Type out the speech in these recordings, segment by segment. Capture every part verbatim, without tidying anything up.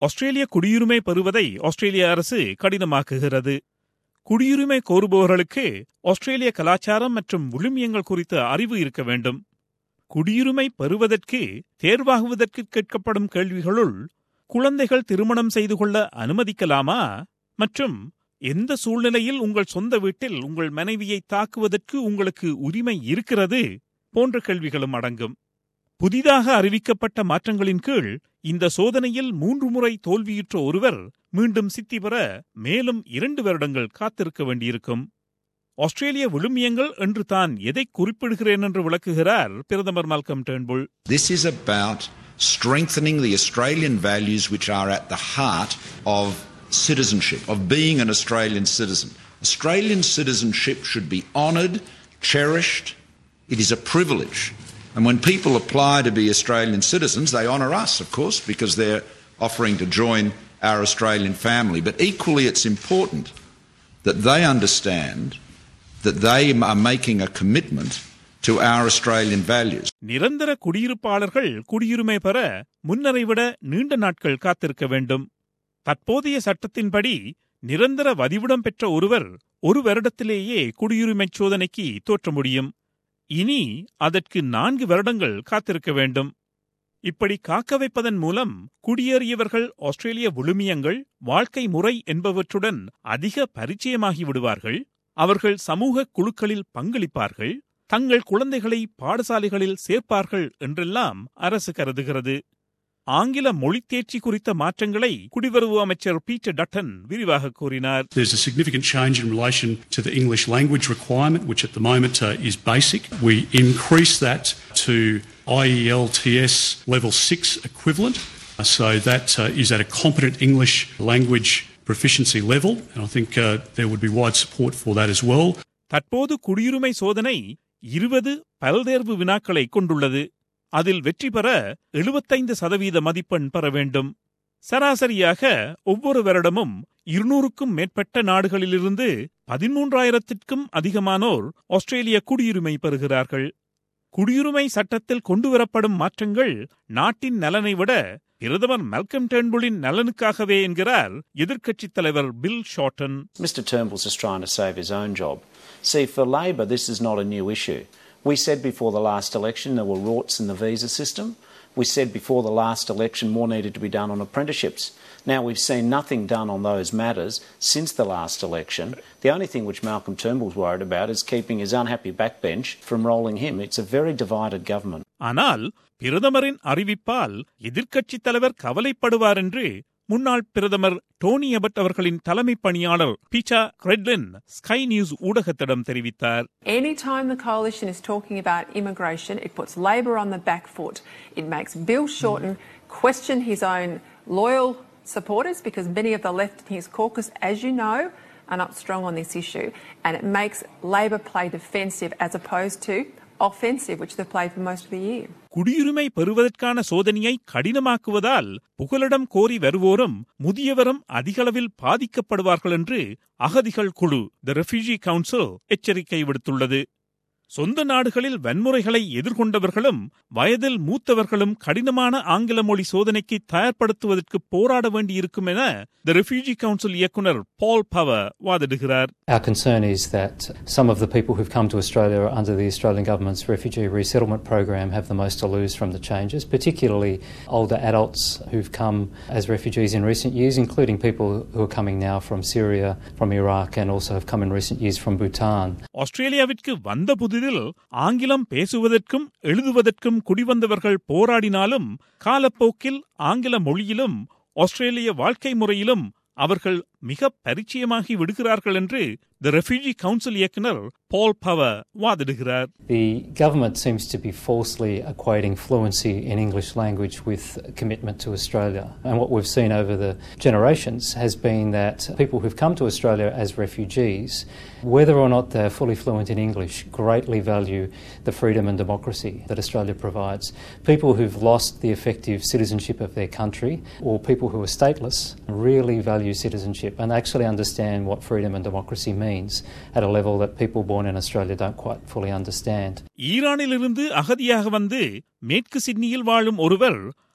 ஆஸ்திரேலிய குடியுரிமை பெறுவதை ஆஸ்திரேலிய அரசு கடினமாக்குகிறது. குடியுரிமை கோருபவர்களுக்கு ஆஸ்திரேலிய கலாச்சாரம் மற்றும் விழுமியங்கள் குறித்த அறிவு இருக்க வேண்டும். குடியுரிமை பெறுவதற்கு தேர்வாகுவதற்கு கேட்கப்படும் கேள்விகளுள் குழந்தைகள் திருமணம் செய்து கொள்ள அனுமதிக்கலாமா மற்றும் எந்த சூழ்நிலையில் உங்கள் சொந்த வீட்டில் உங்கள் மனைவியை தாக்குவதற்கு உங்களுக்கு உரிமை இருக்கிறது போன்ற கேள்விகளும் அடங்கும். புதிதாக அறிவிக்கப்பட்ட மாற்றங்களின் கீழ் இந்த சோதனையில் மூன்று முறை தோல்வியுற்ற ஒருவர் மீண்டும் சித்தி பெற மேலும் இரண்டு வருடங்கள் காத்திருக்க வேண்டியிருக்கும். ஆஸ்திரேலிய விழுமியங்கள் என்று தான் எதை குறிப்பிடுகிறேன் என்று விளக்குகிறார் பிரதமர் Malcolm Turnbull. This is about strengthening the Australian values which are at the heart of citizenship, of being an Australian citizen. Australian citizenship should be honoured, cherished. It is a privilege. And when people apply to be Australian citizens, they honour us, of course, because they're offering to join our Australian family. But equally, it's important that they understand that they are making a commitment to our Australian values. நிரந்தர குடியிருப்பாளர்கள் குடியுரிமை பெற முன்னரை விட நீண்ட நாட்கள் காத்திருக்க வேண்டும். தற்போதைய சட்டத்தின்படி நிரந்தர வதிவிடம் பெற்ற ஒருவர் ஒரு வருடத்திலேயே குடியுரிமை சோதனைக்கு தோற்ற முடியும். இனி அதற்கு நான்கு வருடங்கள் காத்திருக்க வேண்டும். இப்படி காக்க வைப்பதன் மூலம் குடியேறியவர்கள் ஆஸ்திரேலிய விழுமியங்கள், வாழ்க்கை முறை என்பவற்றுடன் அதிக பரிச்சயமாகி விடுவார்கள். அவர்கள் சமூக குழுக்களில் பங்களிப்பார்கள், தங்கள் குழந்தைகளை பாடசாலைகளில் சேர்ப்பார்கள் என்றெல்லாம் அரசு கருதுகிறது. ஆங்கில மொழித்தேர்ச்சி குறித்த மாற்றங்களை குடிவரவு அமைச்சர் பீட்டர் டட்டன் விரிவாக கூறினார். There's a significant change in relation to the English language requirement, which at the moment uh, is basic. We increase that to I E L T S level six equivalent, uh, so that uh, is at a competent English language proficiency level, and I think uh, there would be wide support for that as well. தற்போது குடியுரிமை சோதனை இருபது பல்தேர்வு வினாக்களை கொண்டுள்ளது. அதில் வெற்றி பெற எழுபத்தைந்து சதவீத மதிப்பெண் பெற வேண்டும். சராசரியாக ஒவ்வொரு வருடமும் இருநூறுக்கும் மேற்பட்ட நாடுகளிலிருந்து பதிமூன்றாயிரத்திற்கும் அதிகமானோர் ஆஸ்திரேலிய குடியுரிமை பெறுகிறார்கள். குடியுரிமை சட்டத்தில் கொண்டுவரப்படும் மாற்றங்கள் நாட்டின் நலனை விட பிரதமர் மால்கம் டேர்ன்புலின் நலனுக்காகவே என்கிறார் எதிர்க்கட்சித் தலைவர் Bill Shorten. Mister Turnbull's just trying to save his own job. See, for Labor, this is not a new issue. We said before the last election there were rorts in the visa system. We said before the last election more needed to be done on apprenticeships. Now we've seen nothing done on those matters since the last election. The only thing which Malcolm Turnbull's worried about is keeping his unhappy backbench from rolling him. It's a very divided government. ஆனால் பிரதமரின் அறிவிப்பால் எதிர்க்கட்சித் தலைவர் கவலைப்படுவார் என்று முன்னாள் பிரதமர் Dhoni about அவர்களின் தலைமை பணியாளர் பீட்டர் கிரெட்லின் ஸ்கை நியூஸ் ஊடகத்திடம் தெரிவித்தார். Anytime the coalition is talking about immigration, it puts Labor on the back foot. It makes Bill Shorten question his own loyal supporters because many of the left in his caucus, as you know, are not strong on this issue, and it makes Labor play defensive as opposed to offensive, which they've played for most of the year. குடியுரிமை பெறுவதற்கான சோதனையை கடினமாக்குவதால் புகலிடம் கோரி வருவோரும் முதியவரும் அதிகளவில் பாதிக்கப்படுவார்கள் என்று அகதிகள் குழு தி ரெஃப்யூஜி கவுன்சில் எச்சரிக்கை விடுத்துள்ளது. சொந்த நாடுகளில் வன்முறைகளை எதிர்கொண்டவர்களும் வயதில் மூத்தவர்களும் கடினமான ஆங்கில மொழி சோதனைக்கு தயார்படுத்துவதற்கு போராட வேண்டியிருக்கும் என தி ரெஃப்யூஜி கவுன்சில் இயக்குனர் பால் பவர் வாதிடுகிறார். Our concern is that some of the people who've come to Australia under the Australian government's refugee resettlement program have the most to lose from the changes, particularly older adults who've come as refugees in recent years, including people who are coming now from Syria, from Iraq, and also have come in recent years from Bhutan. ஆஸ்திரேலியாவிற்கு வந்த புதிதில் ஆங்கிலம் பேசுவதற்கும் எழுதுவதற்கும் குடிவந்தவர்கள் போராடினாலும் காலப்போக்கில் ஆங்கில மொழியிலும் ஆஸ்திரேலிய வாழ்க்கை முறையிலும் அவர்கள் மிக பரிச்சயமாகி விடுகிறார்கள் என்று தி ரெஃப்யூஜி கவுன்சில் இயக்குனர் பால் பவர் வாதிடுகிறார். The government seems to be falsely equating fluency in English language with commitment to Australia. And what we've seen over the generations has been that people who've come to Australia as refugees, whether or not they're fully fluent in English, greatly value the freedom and democracy that Australia provides. People who've lost the effective citizenship of their country, or people who are stateless, really value citizenship and actually understand what freedom and democracy means at a level that people born in Australia don't quite fully understand. ஈரானிலிருந்து அகதியாக வந்து மேற்கு சிட்னியில் வாழும் ஒருவர்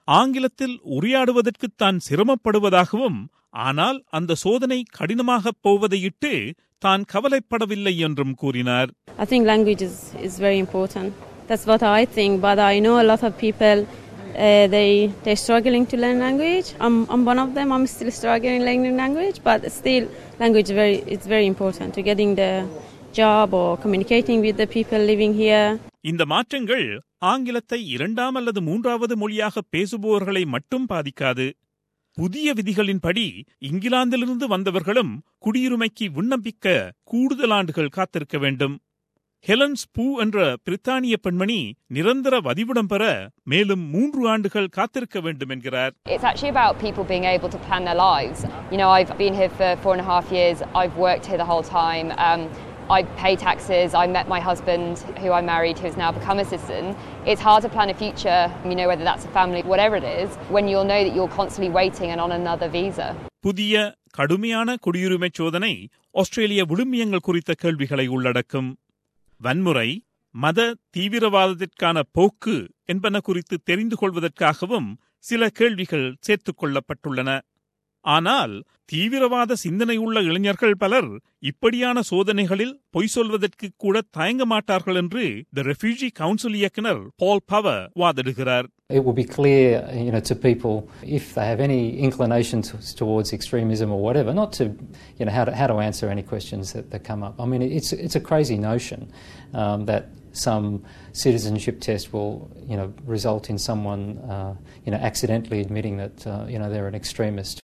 ஆங்கிலத்தில் உரையாடுவதற்கு தான் சிரமப்படுவதாகவும், ஆனால் அந்த சோதனை கடினமாகப் போவதையிட்டு தான் கவலைப்படவில்லை என்றும் கூறினார். I think language is, is very important. That's what I think, but I know a lot of people, uh, they, they're struggling to learn language. I'm, I'm one of them. I'm still struggling learning language, but still language very, it's very important to getting the job or communicating with the people living here. இந்த மாற்றங்கள் ஆங்கிலத்தை இரண்டாம் அல்லது மூன்றாவது மொழியாக பேசுபவர்களை மட்டும் பாதிக்காது. புதிய விதிகளின்படி இங்கிலாந்திலிருந்து வந்தவர்களும் குடியுரிமைக்கு விண்ணப்பிக்க கூடுதல் ஆண்டுகள் காத்திருக்க வேண்டும். ஹெலன் ஸ்பூ என்ற பிரித்தானிய பெண்மணி நிரந்தர வதிவிடம் பெற மேலும் மூன்று ஆண்டுகள் காத்திருக்க வேண்டும் என்கிறார். It's actually about people being able to plan their lives. You know, I've been here for four and a half years. I've worked here the whole time. Um, I pay taxes. I met my husband, who I married, who's now become a citizen. It's hard to plan a future, you know, whether that's a family, whatever it is, when you'll know that you're constantly waiting and on another visa. புதிய கடுமையான குடியுரிமை சோதனை ஆஸ்திரேலிய விழுமியங்கள் குறித்த கேள்விகளை உள்ளடக்கும். வன்முறை, மத தீவிரவாதத்திற்கான போக்கு என்பன குறித்து தெரிந்து கொள்வதற்காகவும் சில கேள்விகள் சேர்த்துக் கொள்ளப்பட்டுள்ளன. ஆனால் தீவிரவாத சிந்தனையுள்ள இளைஞர்கள் பலர் இப்படியான சோதனைகளில் பொய் சொல்வதற்கு கூட தயங்க மாட்டார்கள் என்று தி ரெஃப்யூஜி கவுன்சில் இயக்குனர் பால் பவர் வாதிடுகிறார். It will be clear, you know, to people if they have any inclination to, towards extremism or whatever, not to, you know, how to, how to answer any questions that, that come up. I mean, it's it's a crazy notion um, that some citizenship test will, you know, result in someone, uh, you know, accidentally admitting that, uh, you know, they're an extremist.